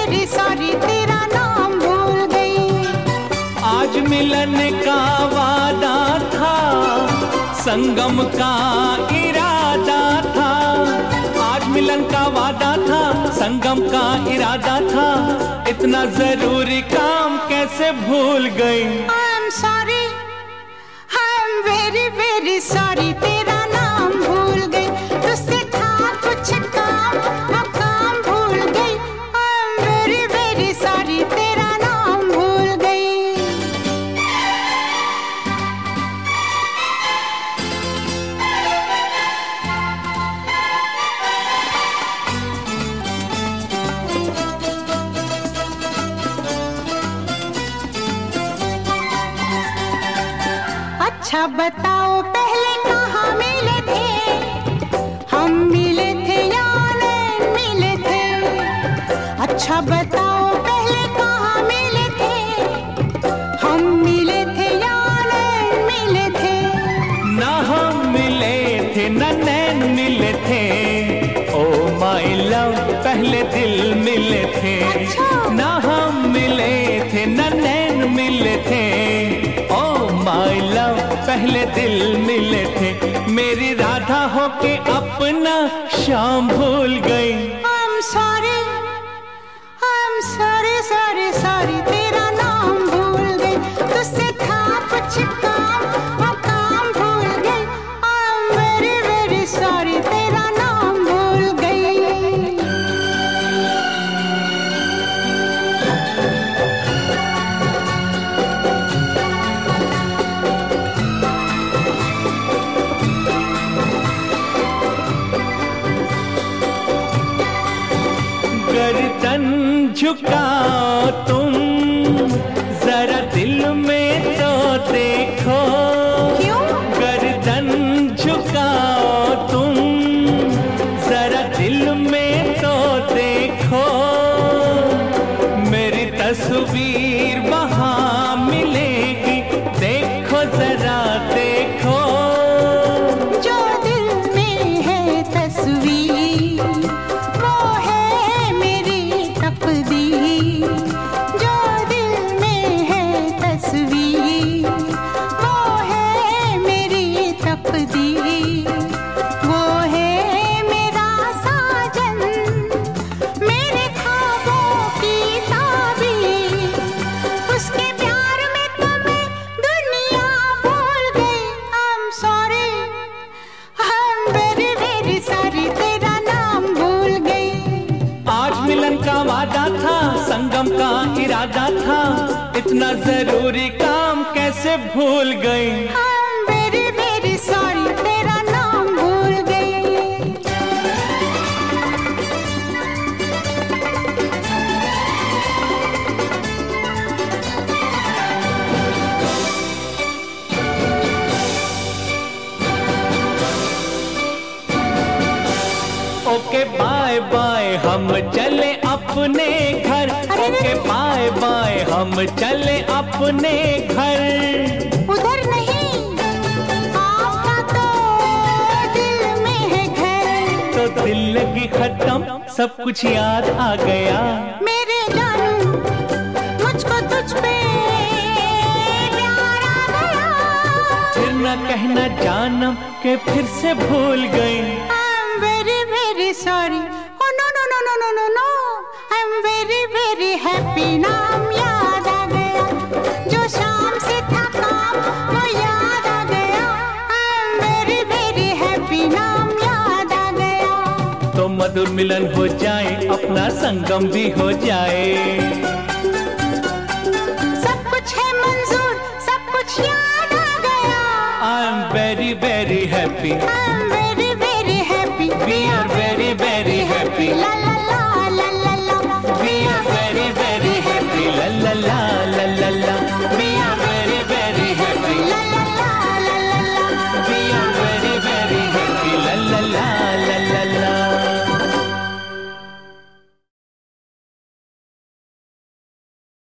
Very sorry तेरा नाम भूल गई। आज मिलन का वादा था, संगम का इरादा था। आज मिलन का वादा था, संगम का इरादा था। इतना जरूरी काम कैसे भूल गई। I am sorry, I am very very sorry तेरा नाम भूल गई। तुझसे था कुछ काम, अब काम भूल गई। I am very very sorry तेरा नाम भूल गई। अच्छा बताओ पहले कहाँ मिले थे, हम मिले थे या नहीं मिले थे। अच्छा बताओ पहले कहाँ मिले थे, हम मिले थे या नहीं मिले थे। ना हम मिले थे ना नैन मिले थे, ओ माय लव पहले दिल मिले थे। ना हम मिले थे ना नैन मिले थे, ओ माय लव पहले दिल मिले थे। मेरी राधा होके अपना शाम भूल गई। I am sorry, I am sorry sorry sorry तेरा नाम भूल गई। तुझसे था कुछ काम, अब काम भूल गई। I am very very sorry तेरा नाम भूल गई। गर्दन झुकाओ तुम, जरा दिल में तो देखो। क्यों? गर्दन झुकाओ तुम, जरा दिल में तो देखो। मेरी तस्वीर वहाँ मिलेगी, देखो जरा देखो। जो दिल में है तस्वीर, वो है मेरी तकदीर। जो दिल में है तस्वीर, वो है मेरी तकदीर। वो है मेरा साजन, मेरे ख्वाबों की ताबीर। उसके प्यार में तो मैं दुनिया भूल गई। I am sorry, I am very very sorry तेरा नाम भूल गई। आज मिलन का वादा था, संगम का इरादा था। इतना जरूरी काम कैसे भूल गई। I am very very sorry तेरा नाम भूल गई। ओके बाय बाय हम चले अपने घर। ओके बाय बाय हम चले अपने घर। उधर नहीं, आपका तो दिल में है घर। तो दिल लगी खत्म, सब कुछ याद आ गया। मेरे जानू मुझको तुझ पे प्यार आ गया। फिर न कहना जानम के फिर से भूल गई। I am very very sorry, oh no no no no no no no. I am very very happy, नाम याद आ गया। जो शाम से था काम वो याद आ गया। I am very very happy, नाम याद आ गया। तो मधुर मिलन हो जाए, अपना संगम भी हो जाए। सब कुछ है मंजूर, सब कुछ याद आ गया। I am very very happy, I am very very happy. we are very very happy. La